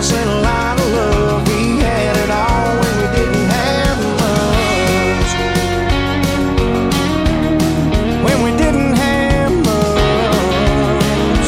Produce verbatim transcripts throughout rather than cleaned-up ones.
house and a lot of love. We had it all when we didn't have much. When we didn't have much.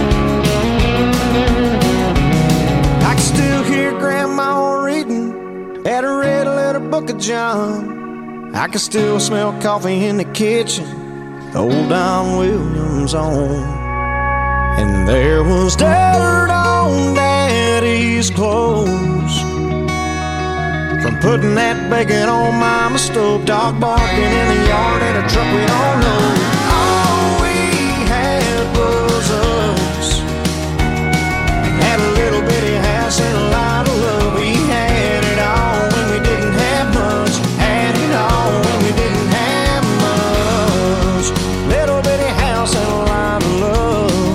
I can still hear Grandma reading at a red letter book of John. I can still smell coffee in the kitchen, old Don Williams on. And there was dirt on Daddy's clothes from putting that bacon on Mama's stove. Dog barking in the yard at a truck we don't know. All we had was us. Had a little bitty house and a lot of love. We had it all when we didn't have much. Had it all when we didn't have much. Little bitty house and a lot of love.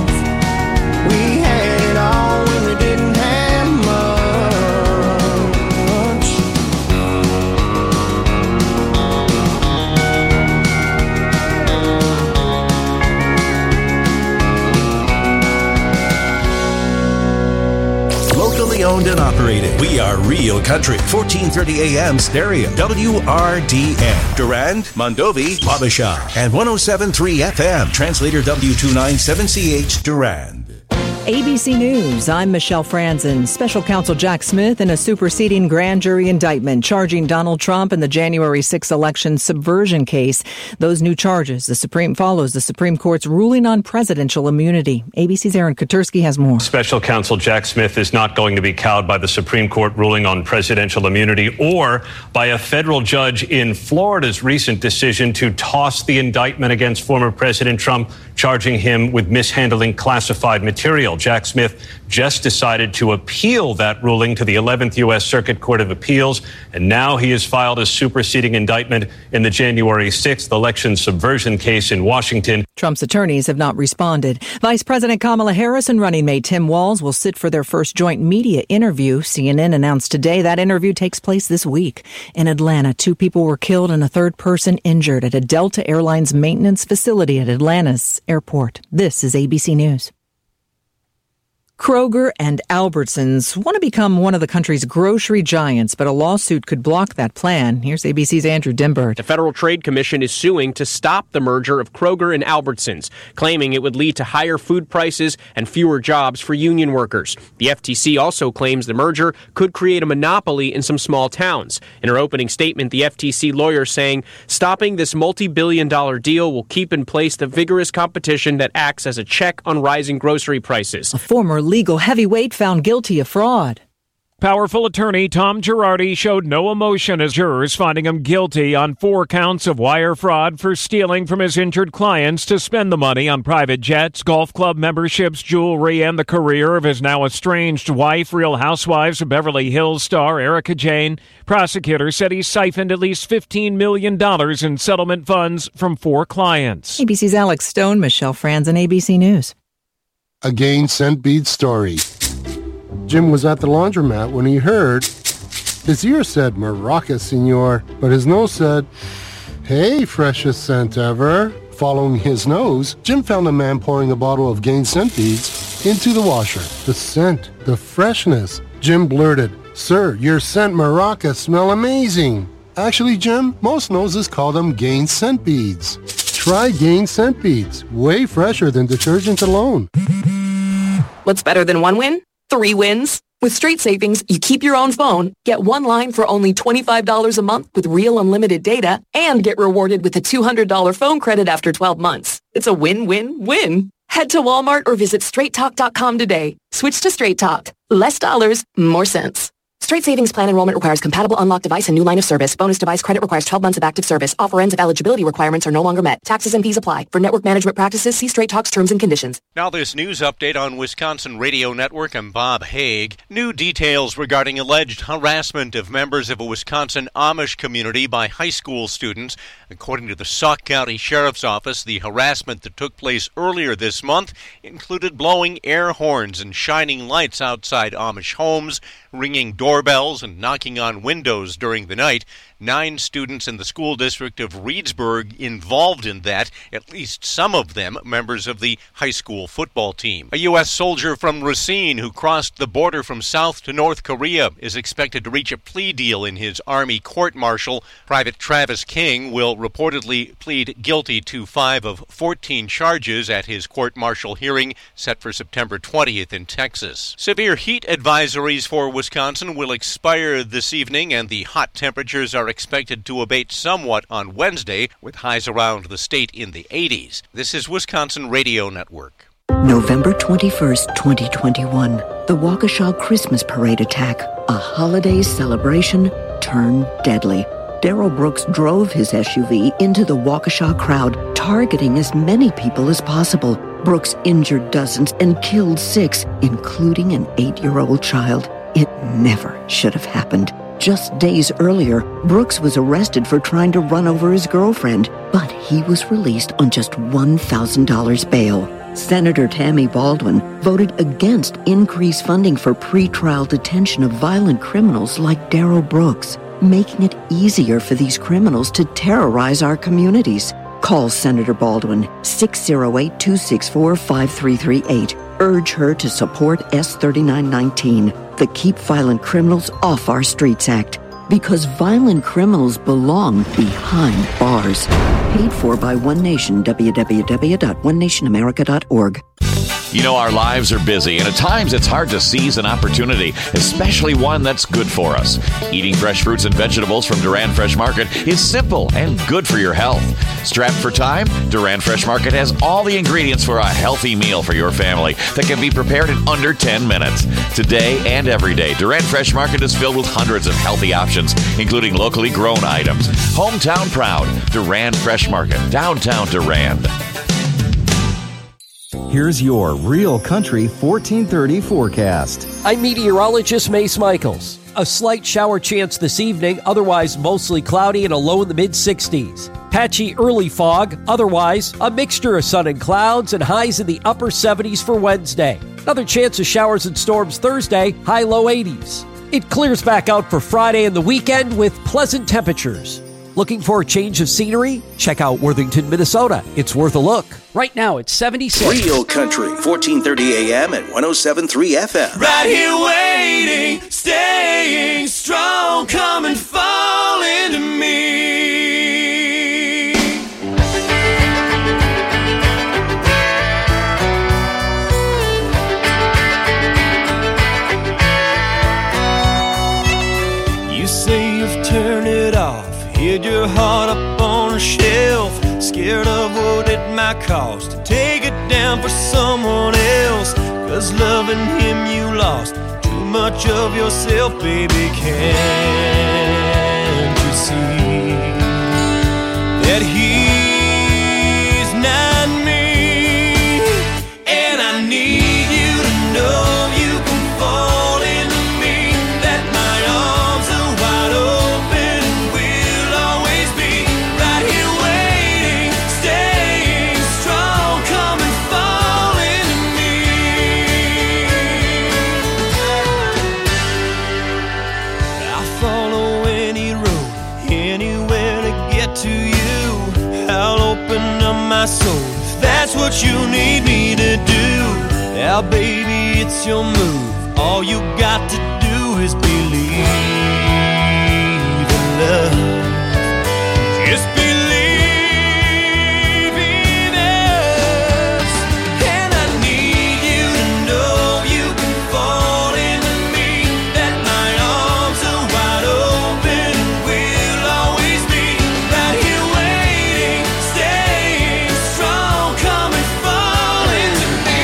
Owned and operated. We are Real Country, fourteen thirty A M stereo, W R D N, Durand, Mondovi, Wabasha, and one oh seven point three F M, translator W two ninety-seven C H, Durand. A B C News, I'm Michelle Franzen. Special Counsel Jack Smith in a superseding grand jury indictment charging Donald Trump in the January sixth election subversion case. Those new charges, the Supreme follows the Supreme Court's ruling on presidential immunity. A B C's Aaron Katersky has more. Special Counsel Jack Smith is not going to be cowed by the Supreme Court ruling on presidential immunity or by a federal judge in Florida's recent decision to toss the indictment against former President Trump, charging him with mishandling classified material. Jack Smith just decided to appeal that ruling to the eleventh U S Circuit Court of Appeals, and now he has filed a superseding indictment in the January sixth election subversion case in Washington. Trump's attorneys have not responded. Vice President Kamala Harris and running mate Tim Walz will sit for their first joint media interview. C N N announced today that interview takes place this week. In Atlanta, two people were killed and a third person injured at a Delta Airlines maintenance facility at Atlanta's airport. This is A B C News. Kroger and Albertsons want to become one of the country's grocery giants, but a lawsuit could block that plan. Here's A B C's Andrew Dimbert. The Federal Trade Commission is suing to stop the merger of Kroger and Albertsons, claiming it would lead to higher food prices and fewer jobs for union workers. The F T C also claims the merger could create a monopoly in some small towns. In her opening statement, the F T C lawyer saying stopping this multi-billion dollar deal will keep in place the vigorous competition that acts as a check on rising grocery prices. A former legal heavyweight found guilty of fraud. Powerful attorney Tom Girardi showed no emotion as jurors finding him guilty on four counts of wire fraud for stealing from his injured clients to spend the money on private jets, golf club memberships, jewelry, and the career of his now estranged wife, Real Housewives of Beverly Hills star Erica Jane. Prosecutors said he siphoned at least fifteen million dollars in settlement funds from four clients. A B C's Alex Stone, Michelle Franzen, A B C News. A Gain Scent Bead story. Jim was at the laundromat when he heard his ear said, "Maraca, senor," but his nose said, "Hey, freshest scent ever." Following his nose, Jim found a man pouring a bottle of Gain Scent Beads into the washer. The scent, the freshness. Jim blurted, "Sir, your scent Maraca smell amazing." Actually, Jim, most noses call them Gain Scent Beads. Try Gain Scent Beads, way fresher than detergent alone. What's better than one win? Three wins. With Straight Savings, you keep your own phone, get one line for only twenty-five dollars a month with real unlimited data, and get rewarded with a two hundred dollars phone credit after twelve months. It's a win-win-win. Head to Walmart or visit straight talk dot com today. Switch to Straight Talk. Less dollars, more sense. Straight Savings Plan enrollment requires compatible unlocked device and new line of service. Bonus device credit requires twelve months of active service. Offer ends if eligibility requirements are no longer met. Taxes and fees apply. For network management practices, see Straight Talk's terms and conditions. Now this news update on Wisconsin Radio Network. I'm Bob Haig. New details regarding alleged harassment of members of a Wisconsin Amish community by high school students. According to the Sauk County Sheriff's Office, the harassment that took place earlier this month included blowing air horns and shining lights outside Amish homes, ringing doorbells and knocking on windows during the night. Nine students in the school district of Reedsburg involved in that, at least some of them members of the high school football team. A U S soldier from Racine who crossed the border from South to North Korea is expected to reach a plea deal in his Army court-martial. Private Travis King will reportedly plead guilty to five of fourteen charges at his court-martial hearing set for September twentieth in Texas. Severe heat advisories for Wisconsin will expire this evening, and the hot temperatures are expected to abate somewhat on Wednesday, with highs around the state in the eighties. This is Wisconsin Radio Network. November twenty-first, twenty twenty-one. The Waukesha Christmas Parade attack, a holiday celebration turned deadly. Darrell Brooks drove his S U V into the Waukesha crowd, targeting as many people as possible. Brooks injured dozens and killed six, including an eight-year-old child. It never should have happened. Just days earlier, Brooks was arrested for trying to run over his girlfriend, but he was released on just one thousand dollars bail. Senator Tammy Baldwin voted against increased funding for pretrial detention of violent criminals like Darrell Brooks, making it easier for these criminals to terrorize our communities. Call Senator Baldwin, six oh eight, two six four, five three three eight. Urge her to support S thirty-nine nineteen, the Keep Violent Criminals Off Our Streets Act. Because violent criminals belong behind bars. Paid for by One Nation, w w w dot one nation america dot org. You know, our lives are busy, and at times it's hard to seize an opportunity, especially one that's good for us. Eating fresh fruits and vegetables from Duran Fresh Market is simple and good for your health. Strapped for time, Duran Fresh Market has all the ingredients for a healthy meal for your family that can be prepared in under ten minutes. Today and every day, Duran Fresh Market is filled with hundreds of healthy options, including locally grown items. Hometown proud, Duran Fresh Market, downtown Durand. Here's your Real Country fourteen thirty forecast. I'm meteorologist Mace Michaels. A slight shower chance this evening, otherwise mostly cloudy and a low in the mid-sixties. Patchy early fog, otherwise a mixture of sun and clouds and highs in the upper seventies for Wednesday. Another chance of showers and storms Thursday, high-low eighties. It clears back out for Friday and the weekend with pleasant temperatures. Looking for a change of scenery? Check out Worthington, Minnesota. It's worth a look. Right now, it's seventy-six. Real Country, fourteen thirty A M and one oh seven point three F M. Right here waiting, staying strong, come and fall into me. You say you've turned it off, hid your heart up on a shelf, scared of what it might cost to take it down for someone else. Cause loving him you lost too much of yourself, baby. Can't you see that he's not me? And I need you to know you can fall into me, that my arms are wide open, we'll always be right here waiting, staying strong, come and fall into me. I'll follow any road, anywhere to get to you. I'll open up my soul if that's what you need me to do. Now baby, it's your move, all you got to do is believe in love. Just believe in us. And I need you to know you can fall into me, that my arms are wide open, we'll always be right here waiting, staying strong, come and fall into me.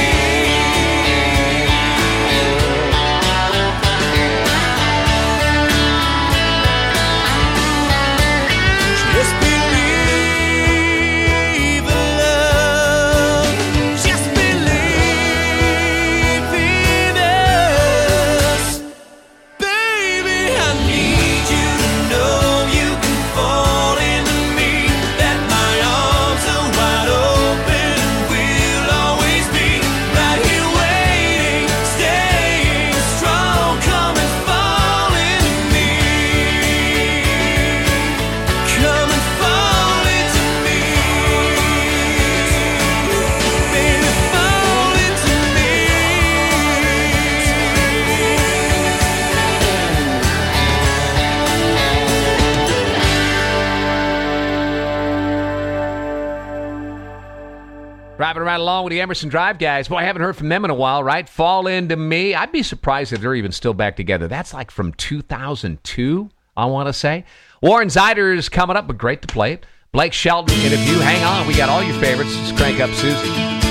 driving right along with the Emerson Drive guys. Boy, I haven't heard from them in a while, right? Fall Into Me. I'd be surprised if they're even still back together. That's like from two thousand two, I want to say. Warren Zyder's coming up, but great to play it. Blake Shelton, and if you hang on, we got all your favorites. Just crank up Susie.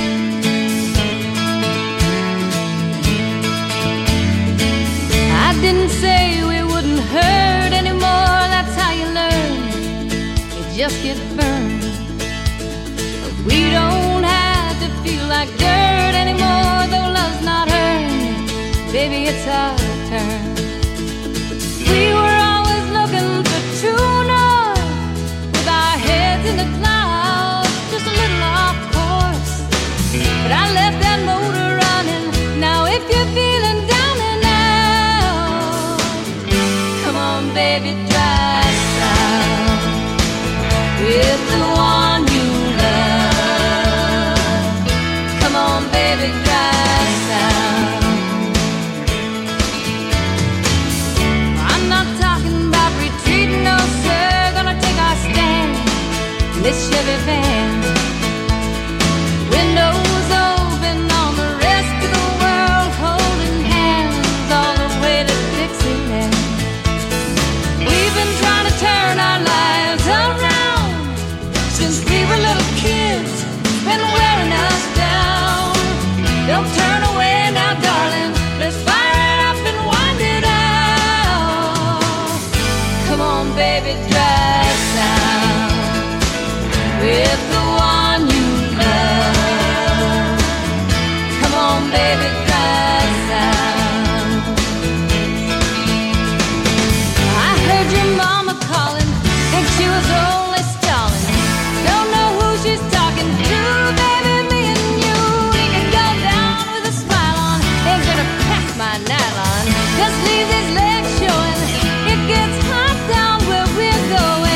I didn't say we wouldn't hurt anymore. That's how you learn. You just get burned. But we don't have to feel like dirt anymore. Though love's not earned, baby, it's our turn. We were always looking for true north, with our heads in the clouds, just a little off course. But I left that motor running. Now if you're feeling down and out, come on, baby, drive south with the one you love. Come on, baby, drive south. I'm not talking about retreating, no sir. Gonna take our stand in this Chevy van. Windows open on the rest of the world, holding hands all the way to Dixieland. We've been trying to turn our lives around since we were little kids, been wearing us down. Don't turn away now, darling. Let's fire it up and wind it out. Come on, baby, drive south with the one you love. Come on, baby, drive south. I heard your mama calling, think she was only stalling. Don't know who she's talking to, baby, me and you. We can go down with a smile on, ain't gonna pack my nylon. Just leave these legs showing, it gets hot down where we're going.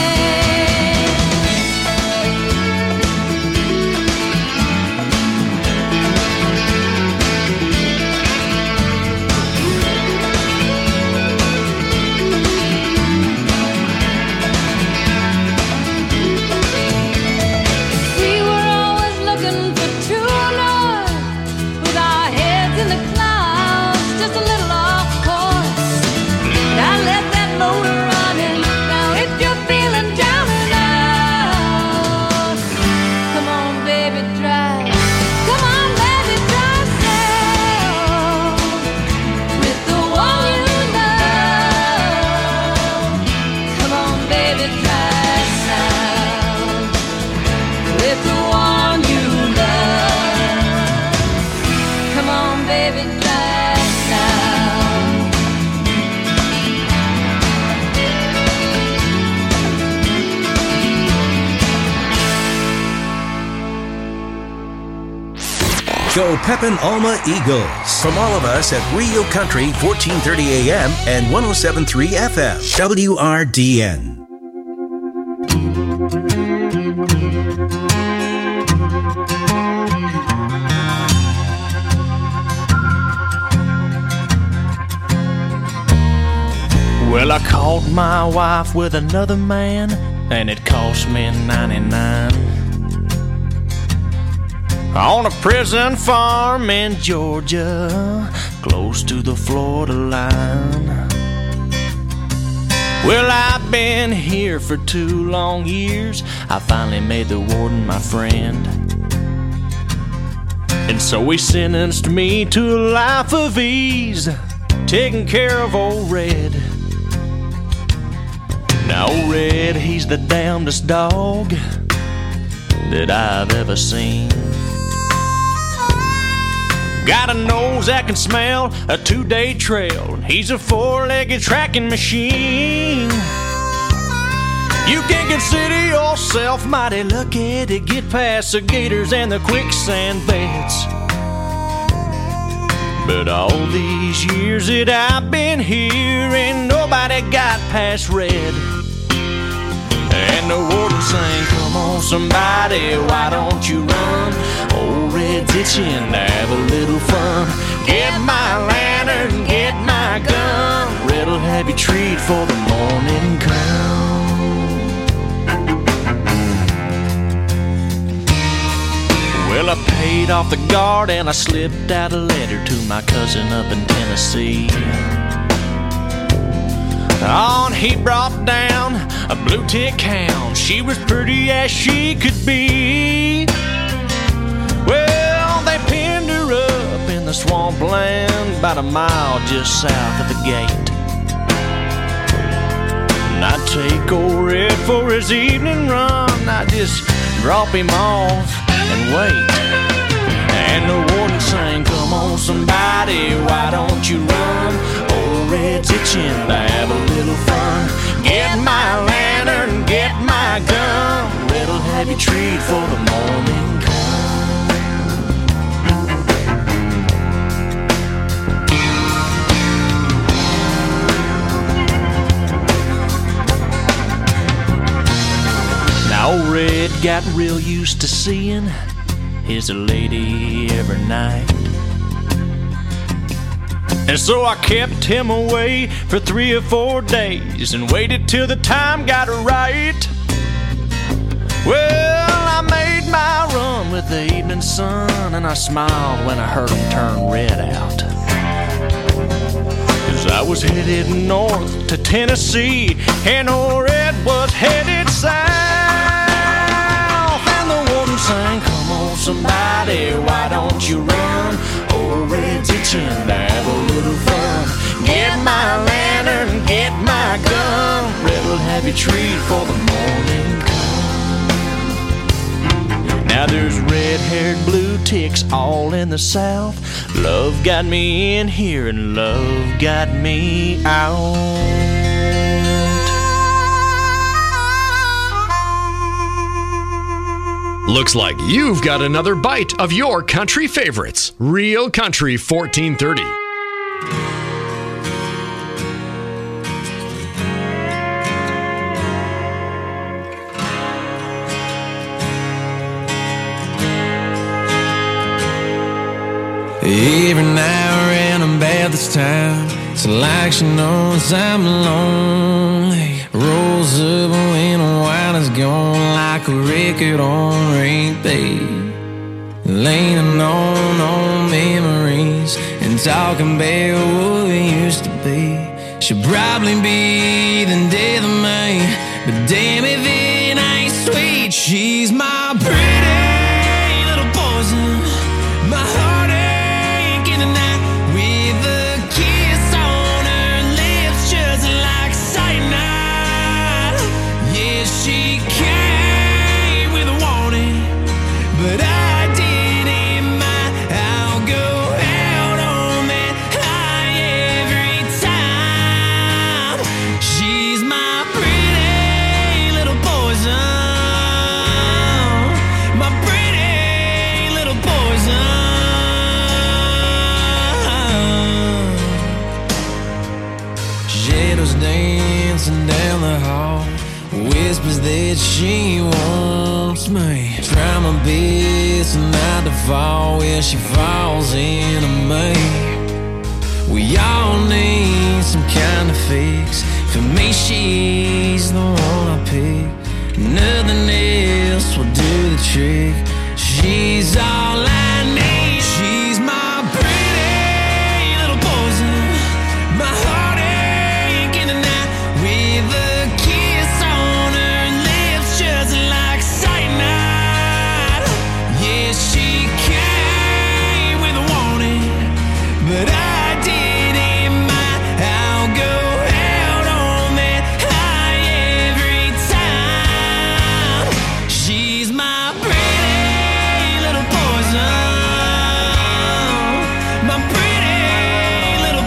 We were always looking for true north, with our heads in the clouds, just a little off course. But I let that motor running. Now if you're feeling down and out, come on, baby, drive. Come on, baby, drive south with the one you love. Come on, baby, drive south with the one you love. Come on, baby, drive south. Go Pepin Alma Eagles. From all of us at Rio Country, fourteen thirty A M and one oh seven point three F M. W R D N. Well, I caught my wife with another man, and it cost me ninety-nine. On a prison farm in Georgia, close to the Florida line. Well, I've been here for two long years. I finally made the warden my friend. And so he sentenced me to a life of ease, taking care of old Red. Now old Red, he's the damnedest dog that I've ever seen. Got a nose that can smell a two-day trail. He's a four-legged tracking machine. You can consider yourself mighty lucky to get past the gators and the quicksand beds. But all these years that I've been here, ain't nobody got past Red. And the warden sang, come on somebody, why don't you run? Old Red's itching to have a little fun. Get my lantern, get my gun. Red'll have you treat for the morning come. Well, I paid off the guard and I slipped out a letter to my cousin up in Tennessee. On he brought down a blue tick hound. She was pretty as she could be. Well, they pinned her up in the swampland about a mile just south of the gate. And I'd take old Red for his evening run. I'd just drop him off and wait. And the warden sang, come on somebody, why don't you run? Old Red's itching to have a little fun. Get my lantern, get my gun. Red'll have you treat for the morning come. Now old Red got real used to seeing his lady every night. And so I kept him away for three or four days and waited till the time got right. Well, I made my run with the evening sun, and I smiled when I heard him turn Red out. 'Cause I was headed north to Tennessee, and old Red was headed south. And the warden sang, come on somebody, why don't you run? Old Red's itching to have a little fun. Get my lantern, get my gun. Red'll have you treat for the morning come. Now there's red-haired blue ticks all in the south. Love got me in here and love got me out. Looks like you've got another bite of your country favorites. Real Country fourteen thirty. Every now and then about this time, it's like she knows I'm lonely. Rolls up when a while is gone like a record on repeat. Leaning on old memories and talking about what we used to be. She'll probably be the death of me, but damn if it ain't sweet. She's my pretty little poison, my heartache in the night, with a kiss on her lips just like cyanide. Yeah, she came with a warning, but I didn't mind. I'll go out on that high every time. She's my pretty little poison, my pretty little poison. Shadows dancing down the hall, whispers that she wants me. Try my best not to fall where she falls into me. We all need some kind of fix. For me, she's the one I pick. Nothing else will do the trick. She's all I need. She's my pretty little poison, my heartache in the night, with a kiss on her lips just like cyanide. Yeah, she came with a warning, but I didn't mind. I'll go out on that high every time. She's my pretty little poison, my pretty little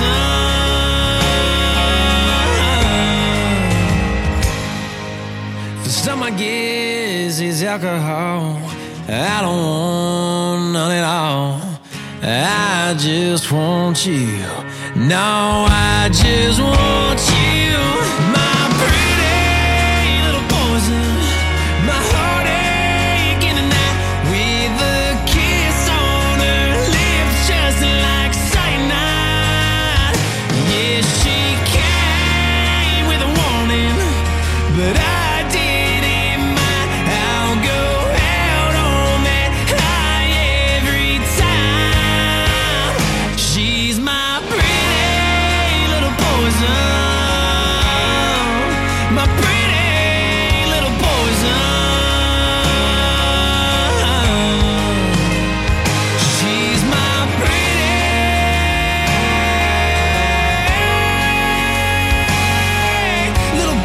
poison. For some, I guess it's alcohol. I don't want none at all. I just want you. No, I just want you. My pretty little poison, my heartache in the night, with a kiss on her lips just like cyanide. Yeah, she came with a warning, but I didn't mind. I'll go out on that high poison, my pretty little poison. She's my pretty little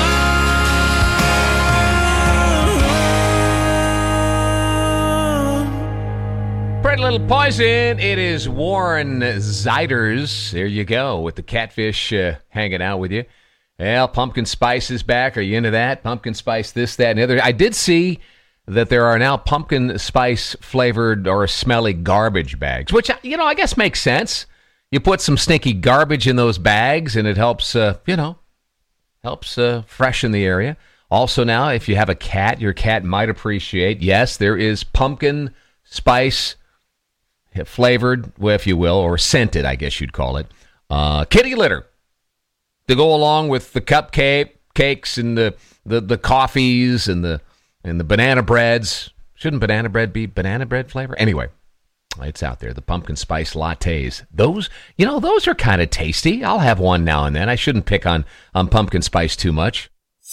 poison. Pretty Little Poison. It is Warren Zeiders. There you go, with the catfish uh, hanging out with you. Well, pumpkin spice is back. Are you into that? Pumpkin spice, this, that, and the other. I did see that there are now pumpkin spice flavored or smelly garbage bags, which, you know, I guess makes sense. You put some stinky garbage in those bags, and it helps, uh, you know, helps uh, freshen the area. Also now, if you have a cat, your cat might appreciate, yes, there is pumpkin spice flavored, well, if you will, or scented, I guess you'd call it, uh, kitty litter to go along with the cupcake cakes and the, the, the coffees and the and the banana breads. Shouldn't banana bread be banana bread flavor? Anyway, it's out there. The pumpkin spice lattes. Those, you know, those are kind of tasty. I'll have one now and then. I shouldn't pick on, on pumpkin spice too much.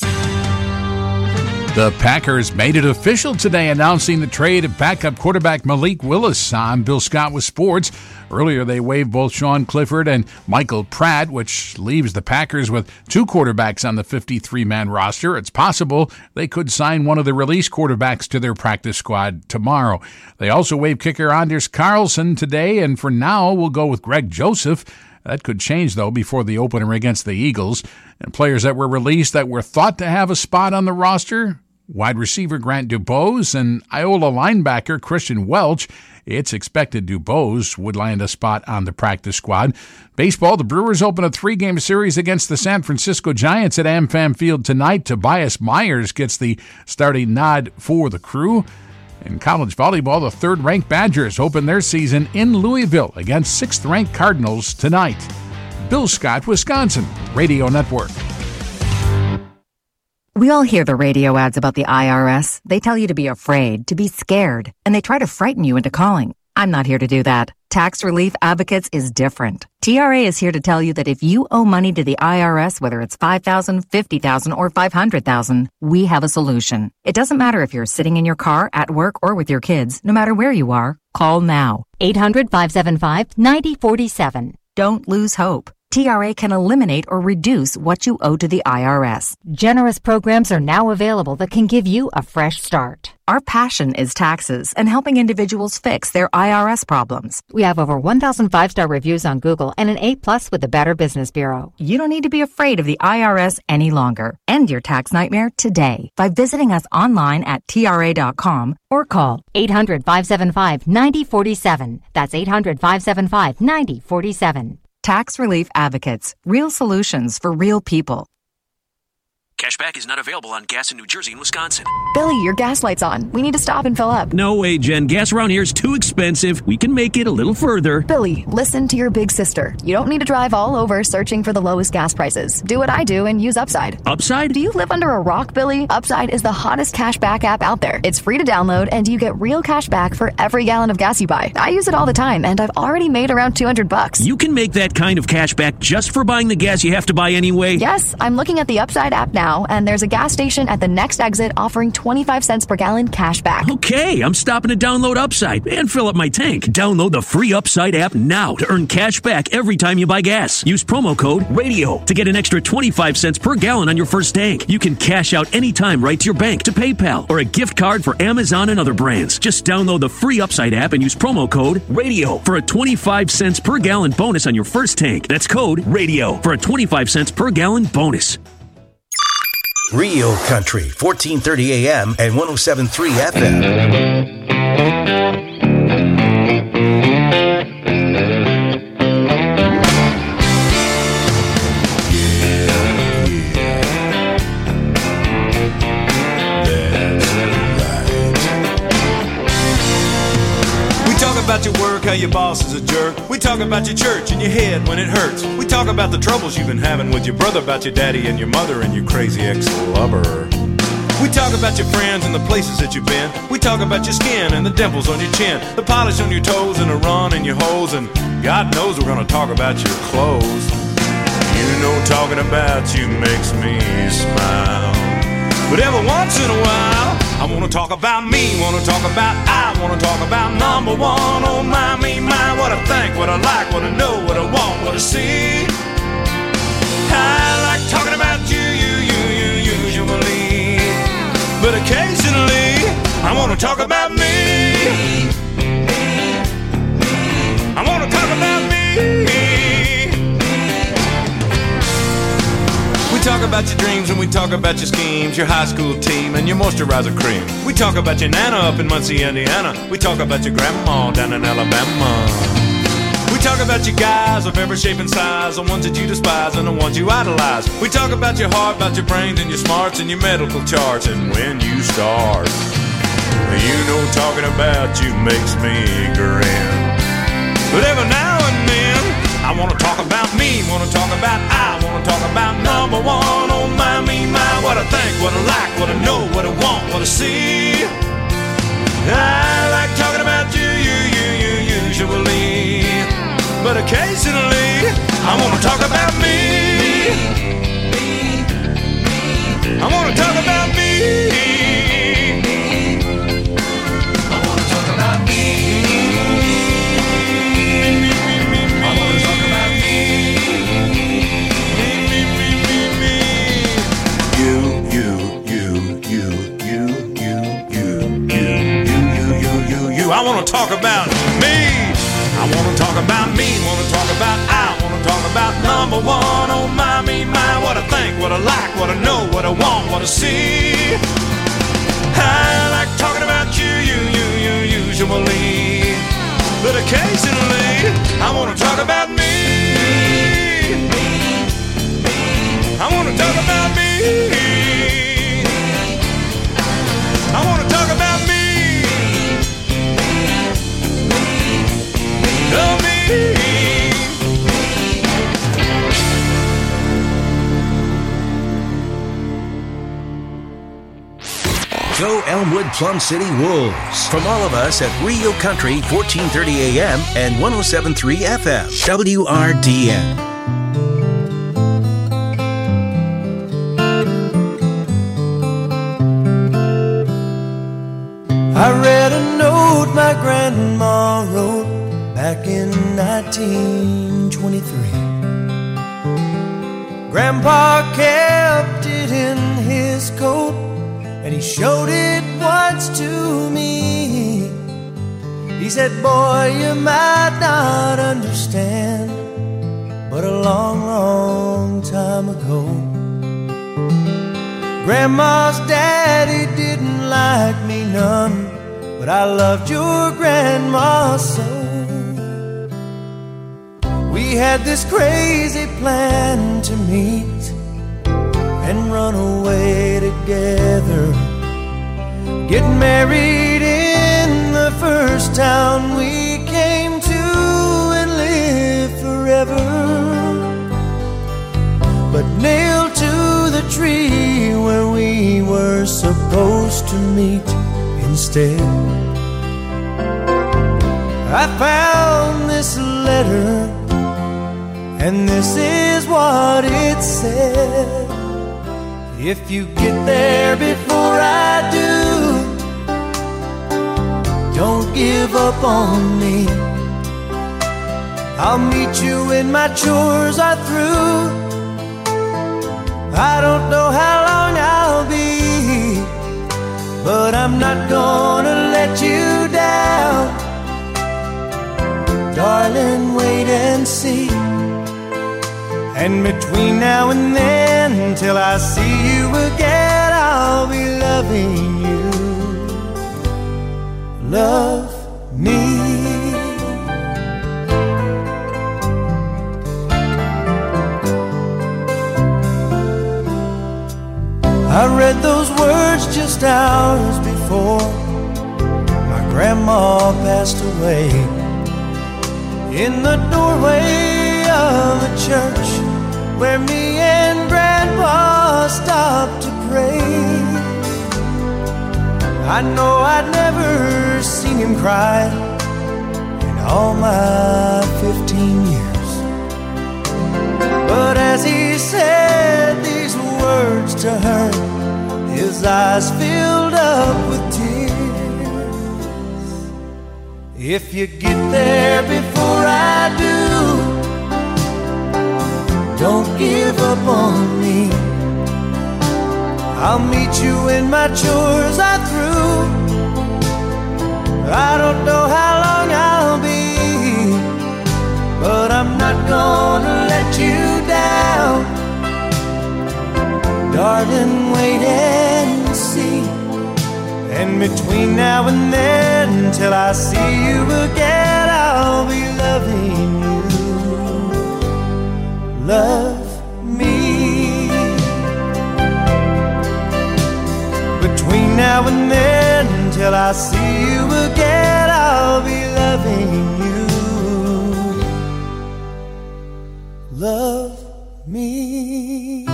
The Packers made it official today, announcing the trade of backup quarterback Malik Willis. I'm Bill Scott with sports. Earlier, they waived both Sean Clifford and Michael Pratt, which leaves the Packers with two quarterbacks on the fifty-three man roster. It's possible they could sign one of the released quarterbacks to their practice squad tomorrow. They also waived kicker Anders Carlson today, and for now, we'll go with Greg Joseph. That could change, though, before the opener against the Eagles. And players that were released that were thought to have a spot on the roster: wide receiver Grant Dubose and Iowa linebacker Christian Welch. It's expected Dubose would land a spot on the practice squad. Baseball, the Brewers open a three-game series against the San Francisco Giants at AmFam Field tonight. Tobias Myers gets the starting nod for the Crew. In college volleyball, the third-ranked Badgers open their season in Louisville against sixth-ranked Cardinals tonight. Bill Scott, Wisconsin, Radio Network. We all hear the radio ads about the I R S. They tell you to be afraid, to be scared, and they try to frighten you into calling. I'm not here to do that. Tax Relief Advocates is different. T R A is here to tell you that if you owe money to the I R S, whether it's five thousand dollars, fifty thousand dollars, or five hundred thousand dollars, we have a solution. It doesn't matter if you're sitting in your car, at work, or with your kids. No matter where you are, call now. eight hundred, five seven five, nine zero four seven. Don't lose hope. T R A can eliminate or reduce what you owe to the I R S. Generous programs are now available that can give you a fresh start. Our passion is taxes and helping individuals fix their I R S problems. We have over one thousand five-star reviews on Google and an A plus with the Better Business Bureau. You don't need to be afraid of the I R S any longer. End your tax nightmare today by visiting us online at T R A dot com or call eight hundred, five seven five, nine zero four seven. That's eight hundred, five seven five, nine zero four seven. Tax Relief Advocates. Real solutions for real people. Cashback is not available on gas in New Jersey and Wisconsin. Billy, your gas light's on. We need to stop and fill up. No way, Jen. Gas around here is too expensive. We can make it a little further. Billy, listen to your big sister. You don't need to drive all over searching for the lowest gas prices. Do what I do and use Upside. Upside? Do you live under a rock, Billy? Upside is the hottest cashback app out there. It's free to download, and you get real cash back for every gallon of gas you buy. I use it all the time, and I've already made around two hundred bucks. You can make that kind of cash back just for buying the gas you have to buy anyway? Yes, I'm looking at the Upside app now, and there's a gas station at the next exit offering twenty-five cents per gallon cash back. Okay, I'm stopping to download Upside and fill up my tank. Download the free Upside app now to earn cash back every time you buy gas. Use promo code RADIO to get an extra twenty-five cents per gallon on your first tank. You can cash out anytime right to your bank, to PayPal, or a gift card for Amazon and other brands. Just download the free Upside app and use promo code RADIO for a twenty-five cents per gallon bonus on your first tank. That's code RADIO for a twenty-five cents per gallon bonus. Real Country, fourteen thirty A M and one oh seven point three F M. About your work, how your boss is a jerk. We talk about your church and your head when it hurts. We talk about the troubles you've been having with your brother, about your daddy and your mother and your crazy ex-lover. We talk about your friends and the places that you've been. We talk about your skin and the dimples on your chin, the polish on your toes and the run in your holes, and God knows we're gonna talk about your clothes. You know talking about you makes me smile. But every once in a while, I wanna talk about me, wanna talk about I, wanna talk about number one. Oh my, me, my, what I think, what I like, what I know, what I want, what I see. I like talking about you, you, you, you, usually. But occasionally, I wanna talk about me. I wanna talk about me. We talk about your dreams and we talk about your schemes, your high school team and your moisturizer cream. We talk about your nana up in Muncie, Indiana. We talk about your grandma down in Alabama. We talk about you guys of every shape and size, the ones that you despise and the ones you idolize. We talk about your heart, about your brains and your smarts and your medical charts and when you start. You know talking about you makes me grin. But every now and then I wanna talk about me, wanna talk about I, wanna talk about number one. Oh my, me, my, what I think, what I like, what I know, what I want, what I see. I like talking about you, you, you, you, usually. But occasionally, I wanna talk about me. I wanna talk about me. I wanna talk about me. I wanna talk about me. You, you, you, you, you, you, you, you, you, you, you, you, you. I wanna talk about me. I wanna talk about me, wanna talk about I, wanna talk about number one. Oh my, me, my, what I think, what I like, what I know, what I want, what I see. I like talking about you, you, you, you, usually. But occasionally, I wanna talk about me. I wanna talk about me. I wanna talk about me. Love me. Go Elmwood Plum City Wolves. From all of us at Rio Country, fourteen thirty A M and one oh seven point three F M, W R D N. I read a note my grandma wrote back in nineteen twenty-three. Grandpa kept it in his coat and he showed it once to me. He said, boy, you might not understand, but a long, long time ago, Grandma's daddy didn't like me none, but I loved your grandma so. We had this crazy plan to meet and run away together, get married in the first town we came to and live forever. But nailed to the tree where we were supposed to meet instead, I found this letter, and this is what it said. If you get there before I do, don't give up on me. I'll meet you when my chores are through. I don't know how long I'll be, but I'm not gonna let you down. Darling, wait and see. And between now and then, till I see you again, I'll be loving you. Love me. I read those words just hours before my grandma passed away, in the doorway of a church where me and Grandpa stopped to pray. I know I'd never seen him cry in all my fifteen years, but as he to her, his eyes filled up with tears. If you get there before I do, don't give up on me. I'll meet you when my chores are through. I don't know how long I'll be, but I'm not gonna let you down. Darling, wait and see. And between now and then, till I see you again, I'll be loving you. Love me. Between now and then, till I see you again, I'll be loving you. Love me.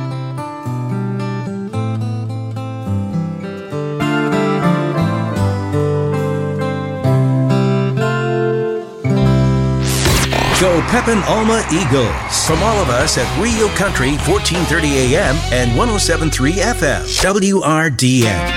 Go Pepin Alma Eagles. From all of us at Rio Country, fourteen thirty A M and one oh seven point three F M, W R D N.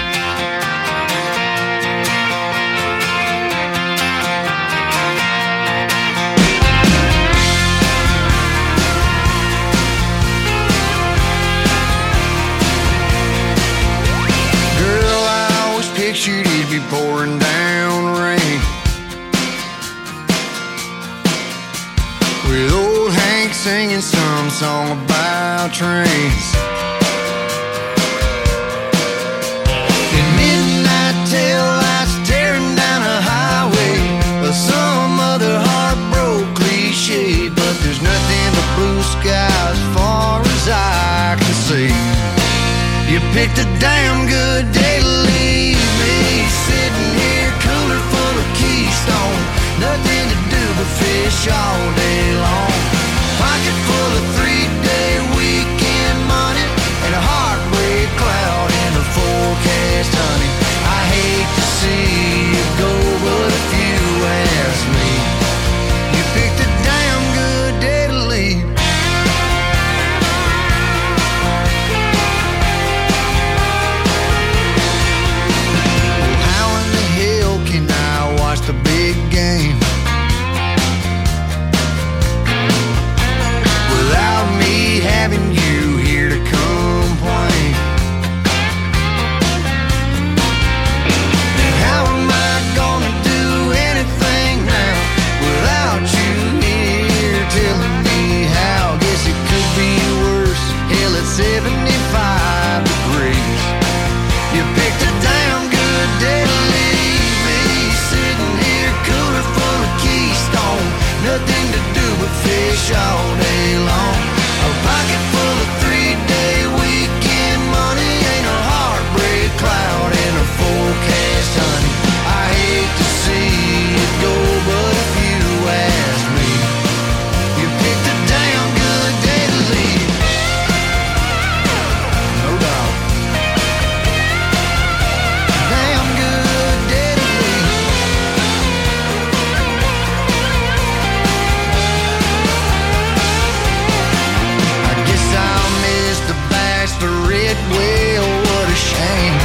Pictured it'd be pouring down rain, with old Hank singing some song about trains. In midnight tail lights tearing down a highway, or some other heartbroken cliche, but there's nothing but blue sky as far as I can see. You picked a damn good day to leave. Sitting here, cooler full of Keystone, nothing to do but fish all day long. Pocket full of three-day weekend money, and a heartbreak cloud in the forecast, honey. I hate to see you go, but if you ask me, you picked a damn good day to leave. The big game without me having you here to complain. And how am I gonna do anything now without you here telling me how? Guess it could be worse. Hell, it's seventy-five degrees. You picked a damn good day to leave. Nothing to do but fish all day long. A pocket full of three-day weekend money, ain't a heartbreak cloud in a forecast, honey. I hate to see it go, but if you ask me, you picked a damn good day to leave. No doubt. Damn good day to leave. The red whale, what a shame.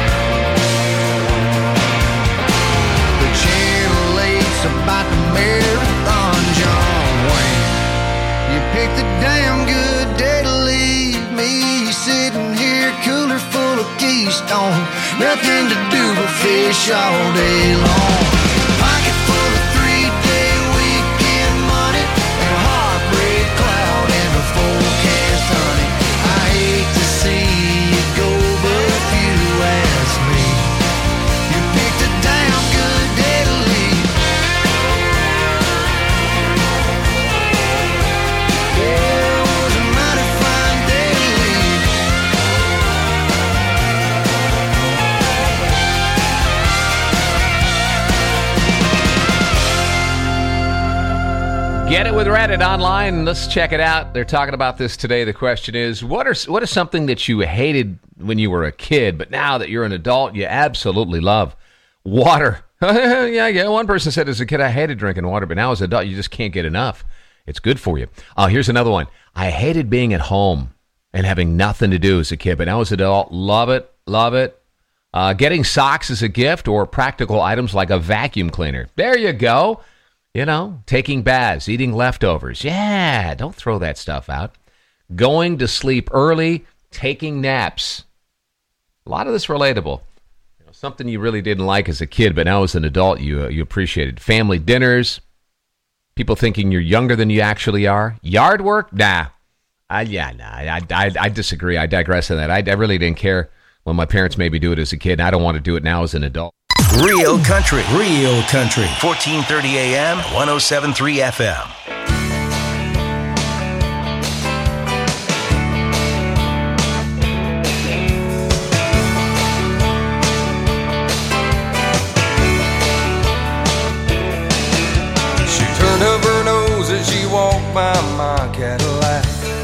The Channel eight's about the marathon, John Wayne. You picked a damn good day to leave me sitting here, cooler full of Keystone. Nothing to do but fish all day long. Pocket full of three-day weekend money, and a heartbreak cloud in the forecast, honey. I hate to see it go, but if you ask me, you picked a damn good day to leave. Yeah, it was a mighty fine day to leave. Get it with Reddit online. Let's check it out. They're talking about this today. The question is, what are what is something that you hated when you were a kid, but now that you're an adult, you absolutely love? Water. yeah, yeah. One person said as a kid, I hated drinking water, but now as an adult, you just can't get enough. It's good for you. Oh, here's another one. I hated being at home and having nothing to do as a kid. But now as an adult, love it, love it. Uh, getting socks as a gift or practical items like a vacuum cleaner. There you go. You know, taking baths, eating leftovers. Yeah, don't throw that stuff out. Going to sleep early, taking naps. A lot of this relatable. You know, something you really didn't like as a kid, but now as an adult you uh, you appreciated. Family dinners. People thinking you're younger than you actually are. Yard work? Nah. I, yeah, nah. I, I, I disagree. I digress on that. I, I really didn't care when my parents made me do it as a kid. I don't want to do it now as an adult. Real country, real country. fourteen thirty A M, one oh seven point three F M. She turned up her nose as she walked by my Cadillac.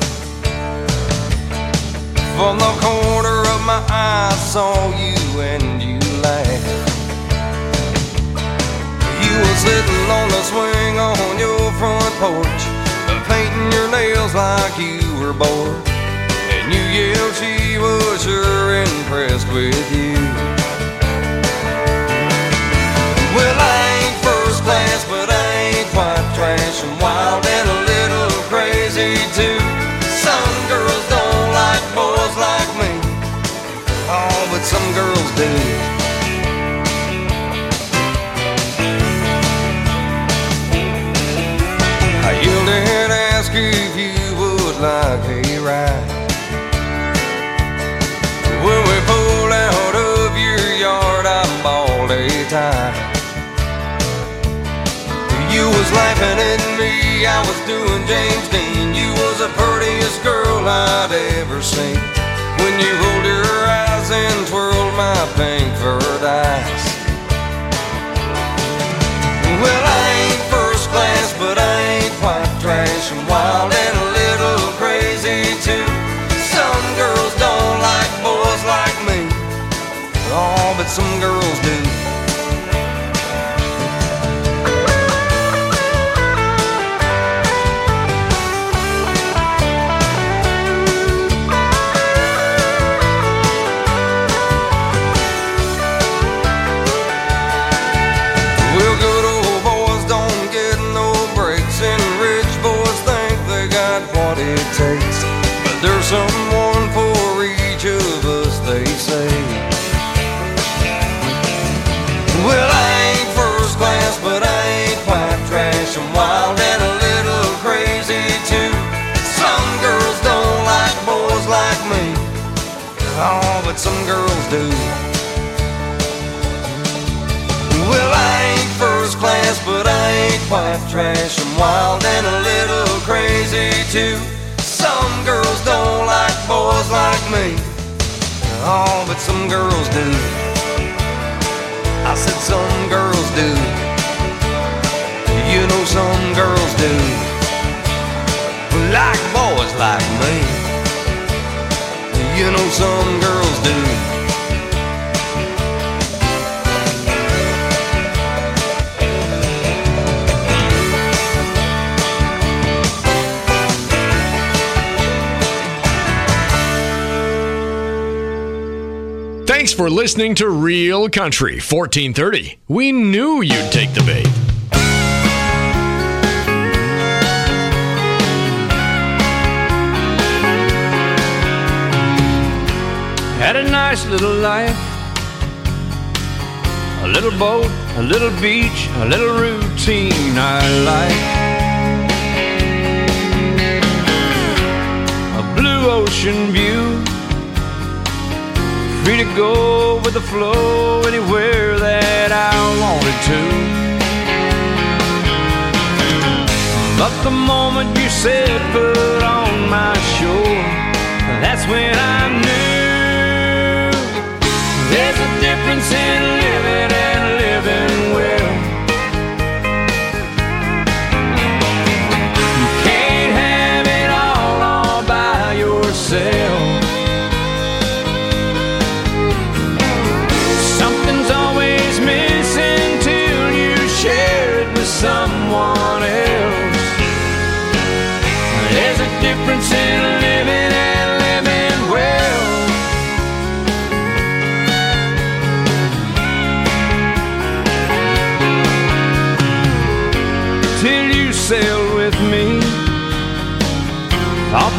From the corner of my eye I saw you and you laughed. You were sitting on the swing on your front porch, painting your nails like you were bored. And you yelled she was sure impressed with you. Well, I ain't first class, but I ain't quite trash. I'm wild and a little crazy too. Some girls don't like boys like me. Oh, but some girls do. I yelled and asked if you would like a ride. When we pulled out of your yard, I bawled a tie. You was laughing at me, I was doing James Dean. You was the prettiest girl I'd ever seen. When you rolled your eyes and twirled my pink furred eyes. Well, I ain't first class, but I ain't quite trash. I'm wild and a little crazy too. Some girls don't like boys like me. Oh, but some girls do. But there's someone for each of us, they say. Well, I ain't first class, but I ain't quite trash. I'm wild and a little crazy too. Some girls don't like boys like me. Oh, but some girls do. Well, I ain't first class, but I ain't quite trash. I'm wild and a little crazy too. Some girls don't like boys like me. Oh, but some girls do. I said some girls do. You know some girls do. Like boys like me. You know some girls do. Thanks for listening to Real Country fourteen thirty. We knew you'd take the bait. Had a nice little life, a little boat, a little beach, a little routine I like. A blue ocean view, free to go with the flow anywhere that I wanted to. But the moment you said put on my shore, that's when I knew there's a difference in living and living well. You can't have it all all by yourself. Someone else. There's a difference in living and living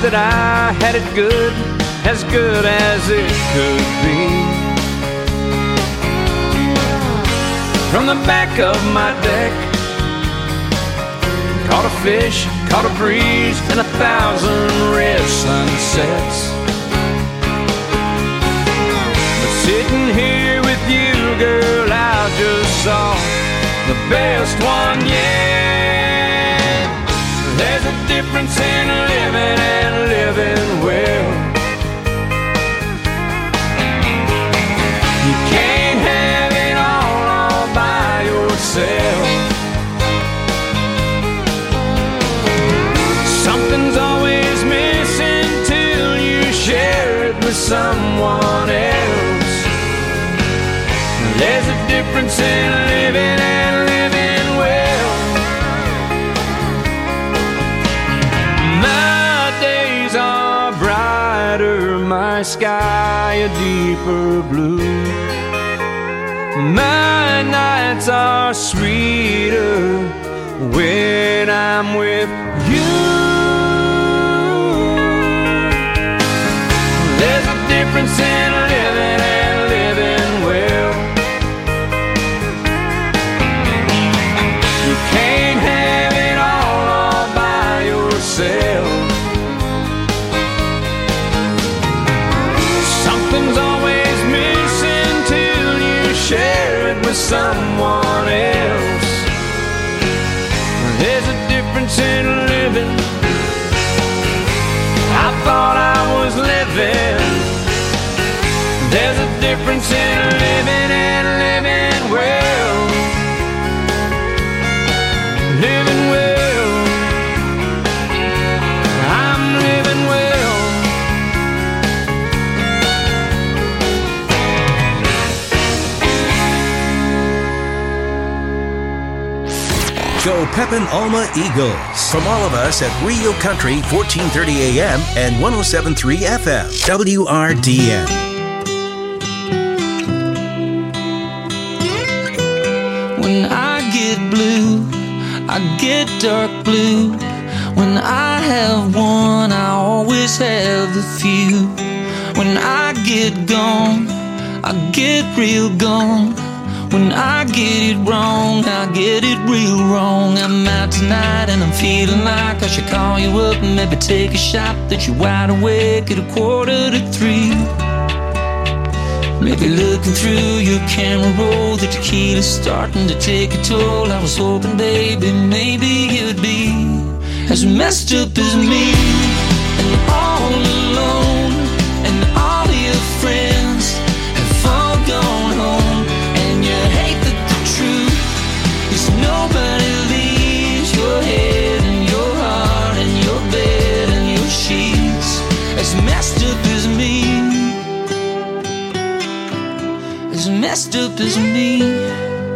that I had it good, as good as it could be. From the back of my deck, caught a fish, caught a breeze, and a thousand red sunsets. But sitting here with you, girl, I just saw the best one yet. There's a difference in living and living well. You can't have it all, all by yourself. Something's always missing till you share it with someone else. There's a difference in living and living well. My days are brighter, my sky a deeper blue. My nights are sweeter when I'm with you. There's a difference in living and living well. You can't have it all, all by yourself. Something's always missing till you share it with someone else. There's a difference in living. I thought I was living. There's a difference in living and living well. Living well. I'm living well. Go Pepin Alma Eagles. From all of us at Real Country, fourteen thirty A M and one oh seven point three F M, W R D N. When I get blue, I get dark blue. When I have one, I always have a few. When I get gone, I get real gone. When I get it wrong, I get it real wrong. I'm out tonight and I'm feeling like I should call you up and maybe take a shot that you're wide awake at a quarter to three. Maybe looking through your camera roll, the tequila's starting to take a toll. I was hoping, baby, maybe you'd be as messed up as me, and all alone, and all your friends have all gone home. And you hate that the truth is nobody leaves your head and your heart and your bed and your sheets as messed up as me, as messed up as me.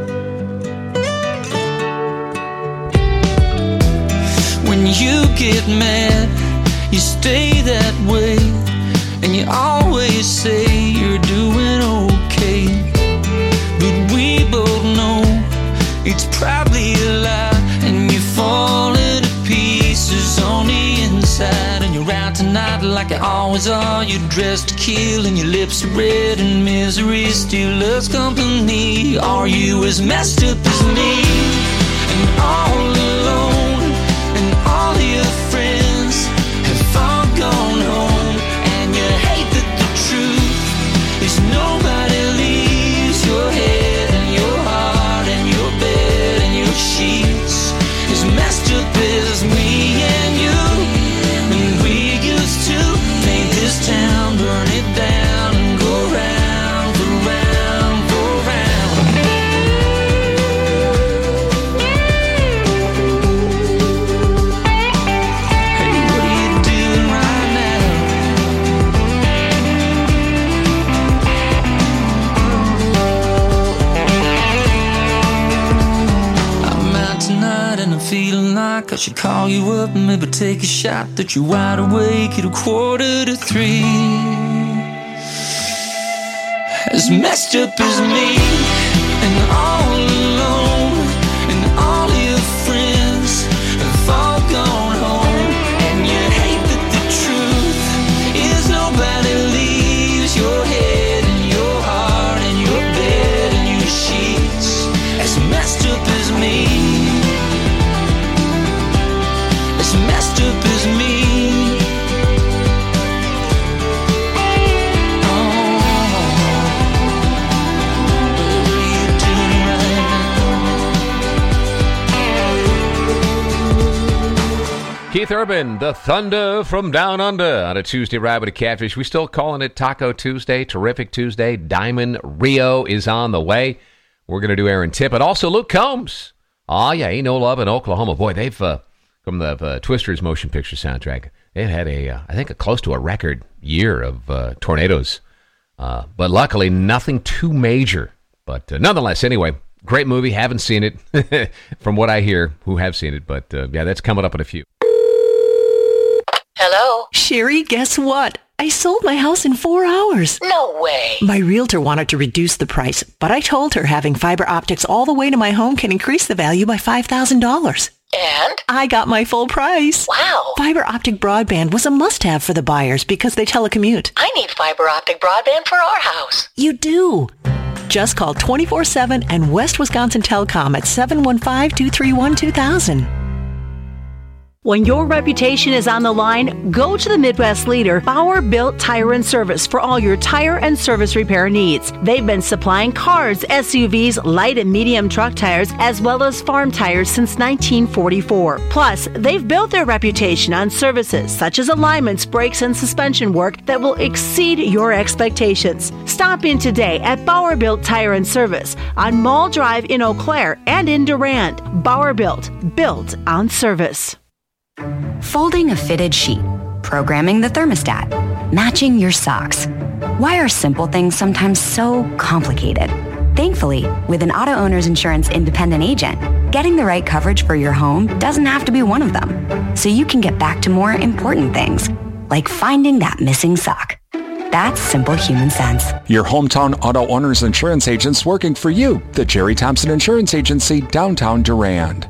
When you get mad, you stay that way, and you always say you're doing okay. But we both know it's probably a lie, and you fall into pieces on the inside. And you're out tonight like you always are. You're dressed to kill, and your lips are red, and misery still loves company. Are you as messed up as me, and all alone, and all your friends have all gone home? And you hate that the truth is nobody leaves your head and your heart and your bed and your sheets as messed up as me and you. And we used to paint this town, burn it down, and go round for round for round. Hey, what are you doing right now? I'm out tonight and I'm feeling like I should call you up and maybe take a shot that you're wide awake at a quarter to three. As messed up as me, and all alone, and all your friends have all gone home. And you hate that the truth Keith Urban, the Thunder from Down Under on a Tuesday ride with a catfish. We still calling it Taco Tuesday, Terrific Tuesday. Diamond Rio is on the way. We're going to do Aaron Tippett. Also, Luke Combs. Oh, yeah, Ain't No Love in Oklahoma. Boy, they've, uh, from the uh, Twisters motion picture soundtrack, they've had a, uh, I think, a close to a record year of uh, tornadoes. Uh, but luckily, nothing too major. But uh, nonetheless, anyway, great movie. Haven't seen it from what I hear who have seen it. But uh, yeah, that's coming up in a few. Hello? Sherry, guess what? I sold my house in four hours. No way. My realtor wanted to reduce the price, but I told her having fiber optics all the way to my home can increase the value by five thousand dollars. And? I got my full price. Wow. Fiber optic broadband was a must-have for the buyers because they telecommute. I need fiber optic broadband for our house. You do. Just call twenty-four seven and West Wisconsin Telecom at seven one five, two three one, two thousand. When your reputation is on the line, go to the Midwest leader, Bauer Built Tire and Service, for all your tire and service repair needs. They've been supplying cars, S U Vs, light and medium truck tires, as well as farm tires since nineteen forty-four. Plus, they've built their reputation on services such as alignments, brakes, and suspension work that will exceed your expectations. Stop in today at Bauer Built Tire and Service on Mall Drive in Eau Claire and in Durand. Bauer Built, built on service. Folding a fitted sheet, programming the thermostat, matching your socks. Why are simple things sometimes so complicated? Thankfully, with an auto owner's insurance independent agent, getting the right coverage for your home doesn't have to be one of them. So you can get back to more important things, like finding that missing sock. That's simple human sense. Your hometown auto owner's insurance agent's working for you. The Jerry Thompson Insurance Agency, downtown Durand.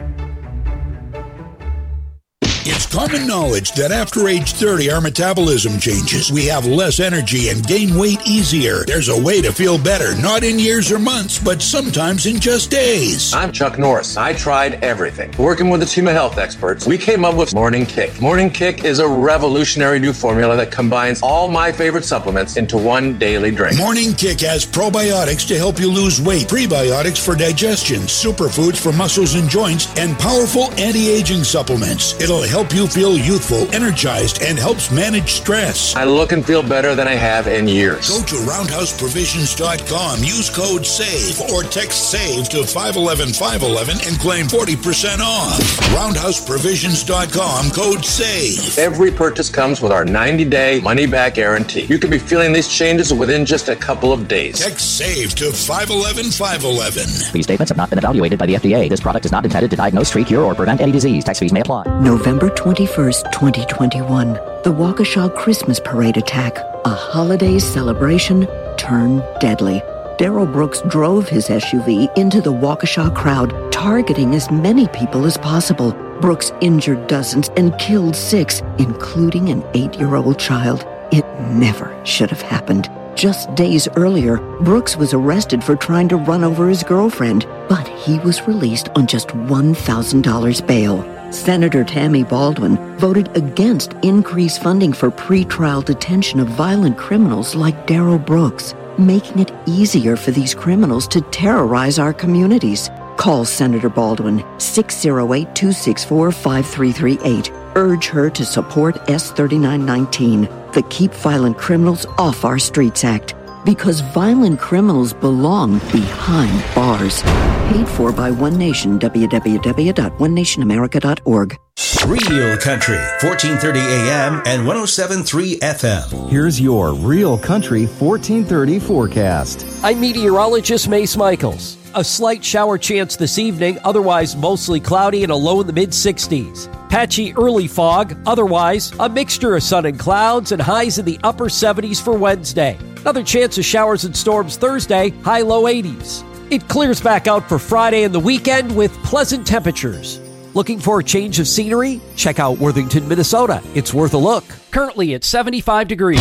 It's common knowledge that after age thirty, our metabolism changes. We have less energy and gain weight easier. There's a way to feel better, not in years or months, but sometimes in just days. I'm Chuck Norris. I tried everything. Working with a team of health experts, we came up with Morning Kick. Morning Kick is a revolutionary new formula that combines all my favorite supplements into one daily drink. Morning Kick has probiotics to help you lose weight, prebiotics for digestion, superfoods for muscles and joints, and powerful anti-aging supplements. It'll help you feel youthful, energized, and helps manage stress. I look and feel better than I have in years. Go to roundhouse provisions dot com, use code SAVE, or text SAVE to five one one, five one one and claim forty percent off. roundhouse provisions dot com, code SAVE. Every purchase comes with our ninety-day money-back guarantee. You could be feeling these changes within just a couple of days. Text SAVE to five one one, five one one. These statements have not been evaluated by the F D A. This product is not intended to diagnose, treat, cure, or prevent any disease. Tax fees may apply. November twenty-first, twenty twenty-one. The Waukesha Christmas Parade attack. A holiday celebration turned deadly. Darrell Brooks drove his S U V into the Waukesha crowd, targeting as many people as possible. Brooks injured dozens and killed six, including an eight-year-old child. It never should have happened. Just days earlier, Brooks was arrested for trying to run over his girlfriend, but he was released on just one thousand dollars bail. Senator Tammy Baldwin voted against increased funding for pretrial detention of violent criminals like Darrell Brooks, making it easier for these criminals to terrorize our communities. Call Senator Baldwin, six oh eight, two six four, five three three eight. Urge her to support S thirty-nine nineteen, the Keep Violent Criminals Off Our Streets Act. Because violent criminals belong behind bars. Paid for by One Nation, w w w dot one nation america dot org. Real Country, fourteen thirty A M and one oh seven point three F M. Here's your Real Country fourteen thirty forecast. I'm meteorologist Mace Michaels. A slight shower chance this evening, otherwise mostly cloudy and a low in the mid sixties. Patchy early fog, otherwise a mixture of sun and clouds and highs in the upper seventies for Wednesday. Another chance of showers and storms Thursday, high low eighties. It clears back out for Friday and the weekend with pleasant temperatures. Looking for a change of scenery? Check out Worthington, Minnesota. It's worth a look. Currently at seventy-five degrees.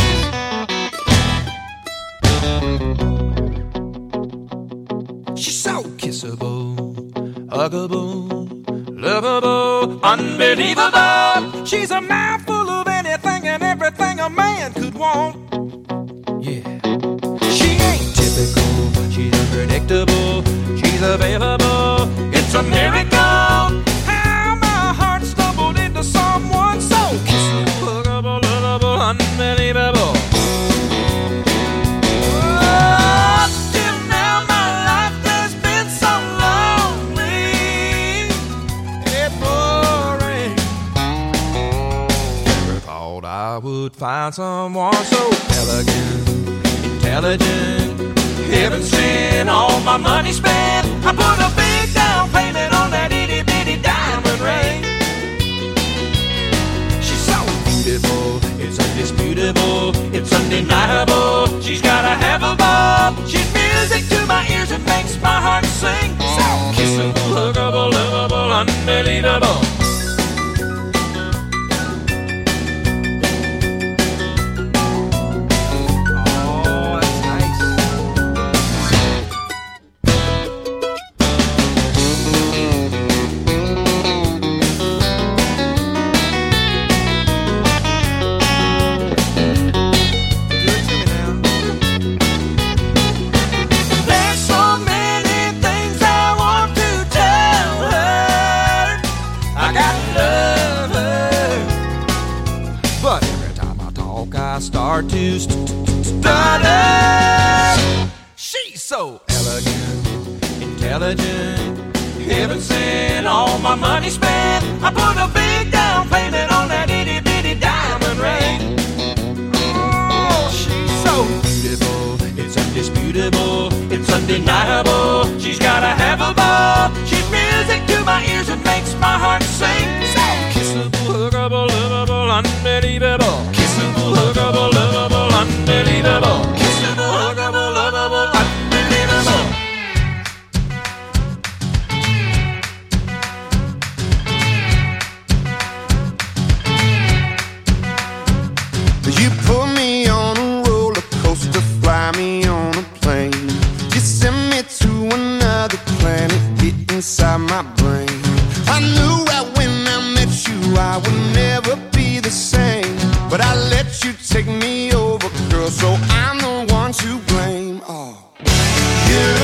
She's so kissable, huggable, lovable, unbelievable. She's a mouthful of anything and everything a man could want. Yeah. She ain't typical, she's unpredictable, she's available. It's a miracle how my heart stumbled into someone would find someone so elegant, intelligent, heaven sent, all my money spent. I put a big down payment on that itty bitty diamond ring. She's so beautiful, it's undisputable, it's undeniable. She's got a half a bob. She's music to my ears and makes my heart sing. So kissable, huggable, lovable, unbelievable. Start to stutter. She's so elegant, intelligent, heaven sent, all my money spent. I put a big down payment on that itty bitty diamond ring. Oh, she's so beautiful, it's undisputable, it's undeniable. She's got a half a bob. She's music to my ears and makes my heart sing. So kissable, huggable, lovable, unbelievable. Kissable, huggable, lovable, unbelievable. Kissable, huggable, lovable, unbelievable. You put me on a roller coaster, fly me on a plane. You send me to another planet, get inside my brain. I knew right when I met you I would never be the same, but I let you take me over, girl, so I'm the one to blame. Oh, you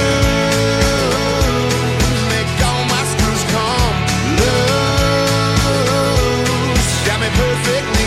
make all my screws come loose, got me perfectly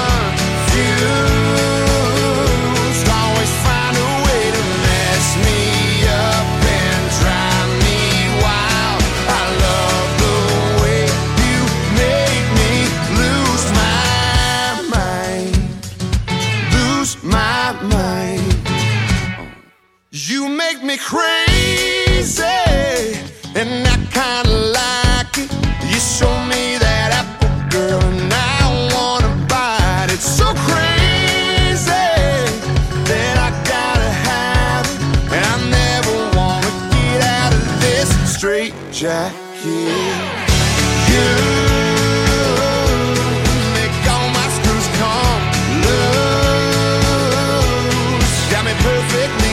confused. Always find a way to mess me up and drive me wild. I love the way you make me lose my mind, lose my mind. You make me crazy, and I kinda like it. You show me that apple, girl, and I wanna bite it. So crazy that I gotta have it, and I never wanna get out of this straight jacket. You make all my screws come loose, got me perfectly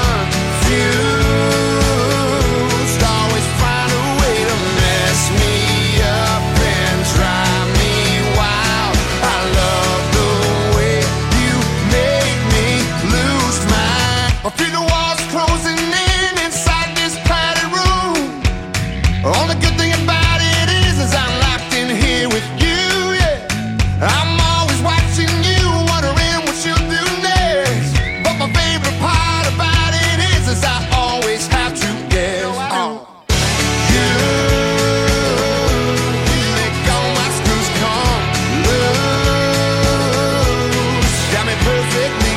confused. Always find a way to mess me up and drive me wild. I love the way you make me lose my. I feel the walls closing in inside this padded room. Only good thing about it is, is I'm locked in here with you, yeah. I'm always watching you, wondering what you'll do next. But my favorite part about it is, is I always have to guess. Oh, you make all my screws come loose, got me perfectly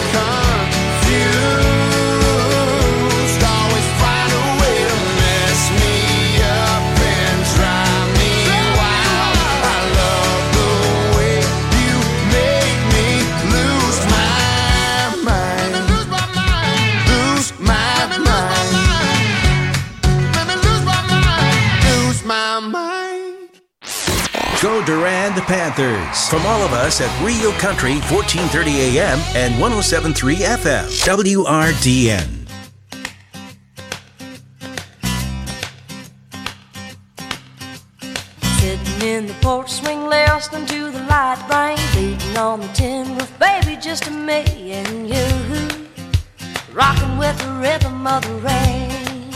confused. Always find a way to mess me up and drive me wild. I love the way you make me lose my mind, lose my mind, lose my mind, lose my mind, lose my mind. Go Durand Panthers. From all of us at Rio Country, fourteen thirty A M and one oh seven point three F M, W R D N. Sitting in the porch swing, listening to the light rain beating on the tin roof, baby, just me and you, rocking with the rhythm of the rain.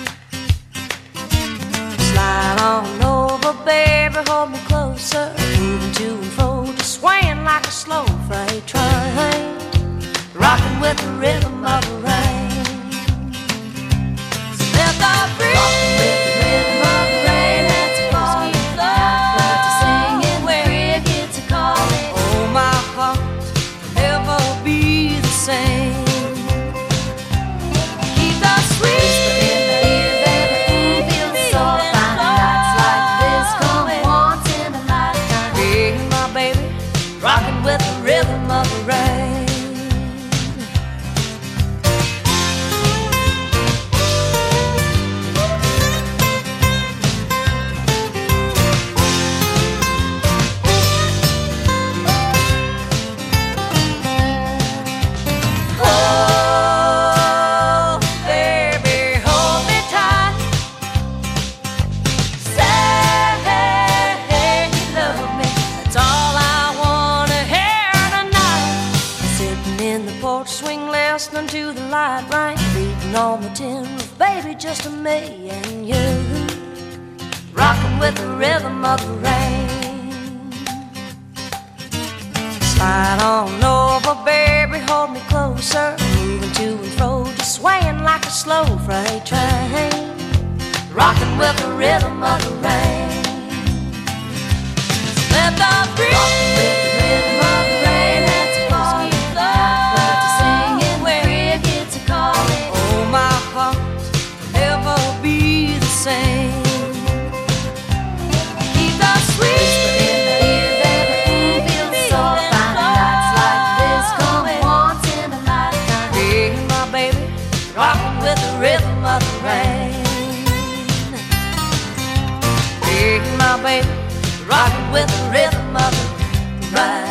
Slide on over, baby, hold me closer, moving to and fro, just swaying like a slow freight train, rocking with the rhythm of the rain. So let the breeze, rocking with the rhythm of the rain, that's a falling love, to sing in where it gets a calling. Oh, my heart Sitting in the porch swing, listening to the light rain beating on the tin roof, baby, just me and you, rocking with the rhythm of the rain. Slide on over, baby, hold me closer, moving to and fro, just swaying like a slow freight train, rocking with the rhythm of the rain. Let the breeze rocking with the rhythm of the rain. That's a party love to singing where crickets are calling. Oh, my heart will never be the same. Keep the sweet in the ear, baby, feels so fine. Nights like this come once in a lifetime. Hey, my baby, rocking with the rhythm of the rain. Hey, my baby, rocking with the rhythm of the rain.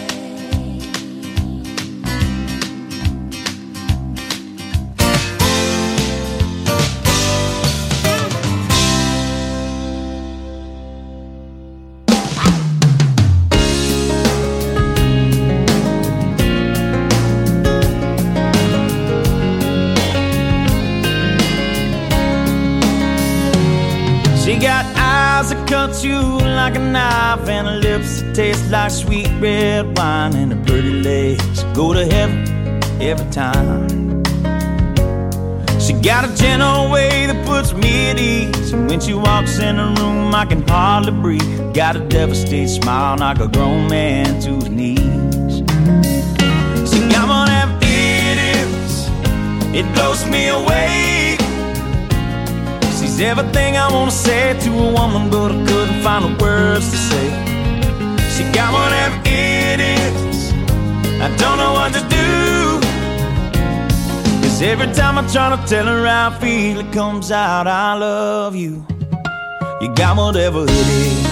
She got eyes that cut you like a knife, and her lips that taste like sweet red wine, and her pretty legs go to heaven every time. She got a gentle way that puts me at ease, and when she walks in the room I can hardly breathe. Got a devastated smile, knock a grown man to his knees. She got one of them idiots, it blows me away. She's everything I wanna say to a woman, but I couldn't find the words to say. She got one of them idiots, I don't know what to do. Cause every time I try to tell her how I feel, it comes out, I love you. You got whatever it is.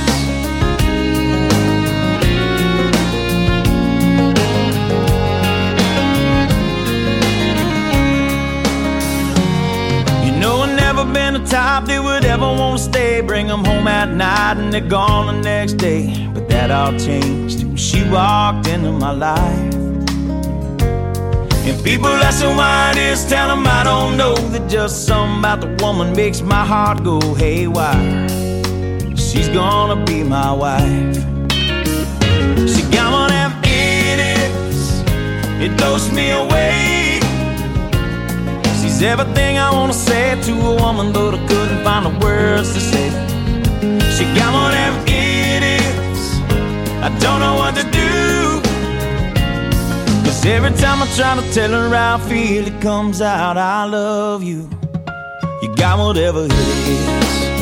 Been the type that would ever want to stay, bring them home at night and they're gone the next day. But that all changed when she walked into my life. And people asking why it is, tell them I don't know, that just something about the woman makes my heart go haywire. She's gonna be my wife. She got one of them idiots, it blows me away. She's everything I wanna say to a woman, but I couldn't find the words to say. She got one of them idiots, I don't know what to do. Cause every time I try to tell her how I feel, it comes out, I love you. You got whatever it is.